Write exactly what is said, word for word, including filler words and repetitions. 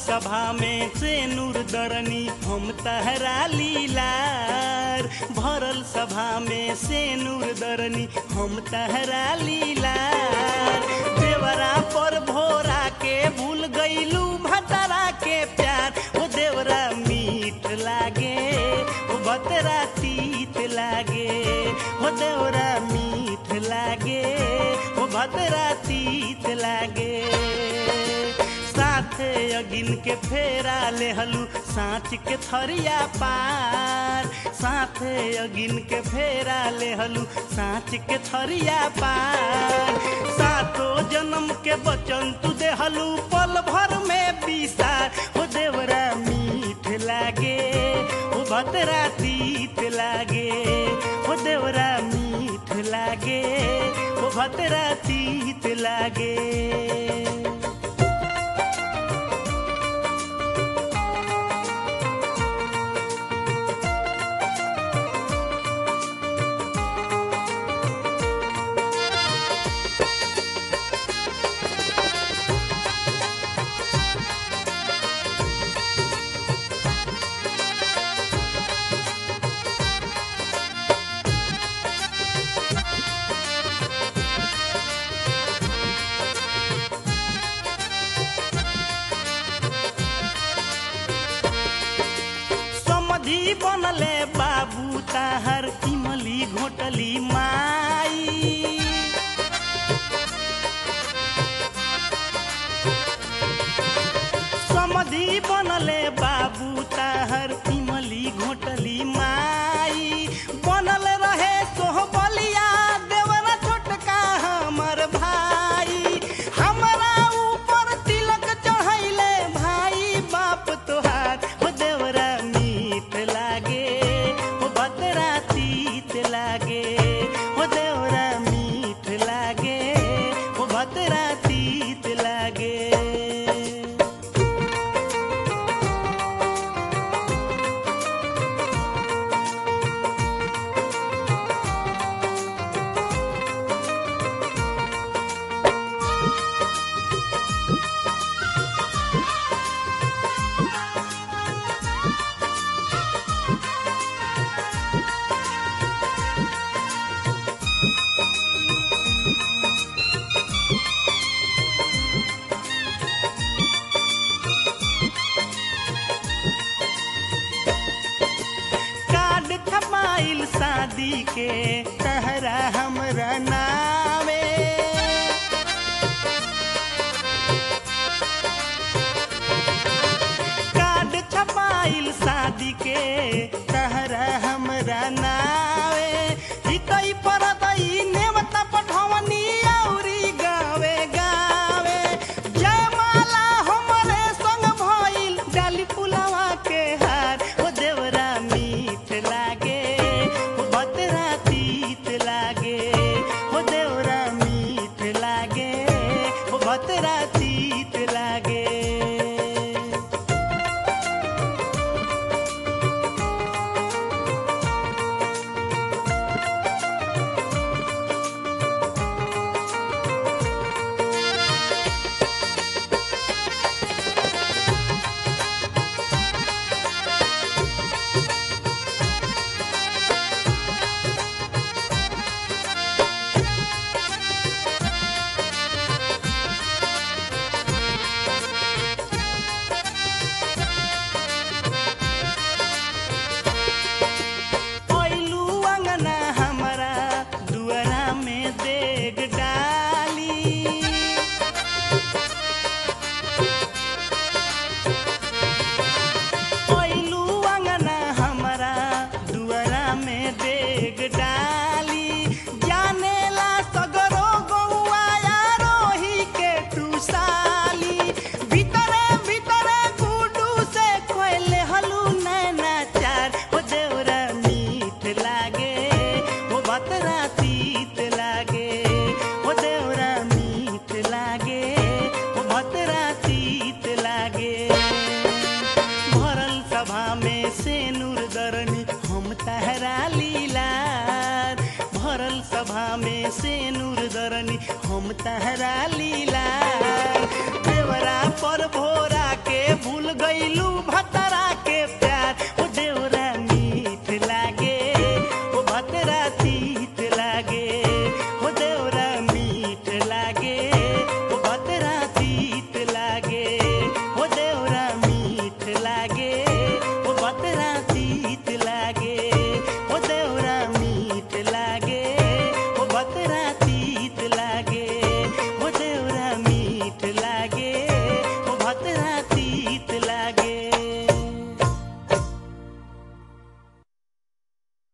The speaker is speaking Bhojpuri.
सभा में से नूर दरनी हम तहरा लीलार। भरल सभा में से नूर दरनी हम तहरा लीलार। देवरा पर भोरा के भूल गईलू भतरा के प्यार। वो देवरा मीठ लागे वो भतरा तीत लागे। वो देवरा मीठ लागे वो भतरा तीत लागे। साथे अगिन के फेरा लेहलू साँच के थरिया पार। साथे अगिन के फेरा लेहलू साँच के थरिया पार। सातो जन्म के बचन तू देहलू पल भर में बिसार। हो देवरा मीठ लागे वो भतरा तीत लागे। हो देवरा मीठ लागे वो भतरा तीत लागे। बनले बाबू ताहर इमली घोटली माई। समधी बनले बाबू ताहर इमली घोटली माई। बनल रहे सोहबलिया देवरा छोटका हमर भाई। हमरा ऊपर तिलक चढ़ैले भाई बाप तोहार। हो देवरा मीठ लागे वो भतरा तीत लागे। वो देवरा मीठ लागे वो भतरा तीत लागे। शादी के तहरा हमरा नावे। कार्ड छपाइल शादी के तहरा हमरा नावे। हितई परतई नेवता पठवनी औरी गावे गावे। जयमाला हमरे संग भइल डाली पुलावा के हार। ओ देवरा मीठ लागे वो भतरा तीत लागे। वो देवरा मीठ लागे वो भतरा तीत लागे। सभा में से नूर उतरनी हम तहरा लीला देवरा पर भोरा के भूल गईलू भतरा के प्यार